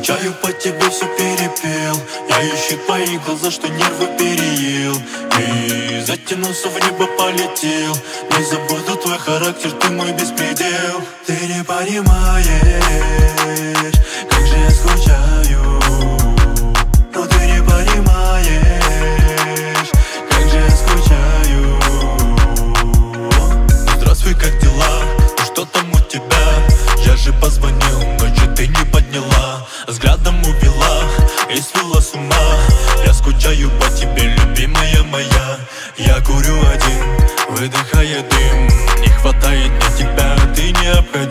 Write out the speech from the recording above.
скучаю по тебе, все перепел. Я ищу твои глаза, что нервы переел. И затянулся в небо, полетел. Не забуду твой характер, ты мой беспредел. Ты не понимаешь, как же я скучаю. Но ты не понимаешь, как же я скучаю. Здравствуй, как дела? Ну что там у тебя? Я же позвонил, ночью ты не подняла. Взглядом увела и свела с ума. Я скучаю по тебе, любимая моя. Я курю один, выдыхая дым. Не хватает мне тебя, ты необходим.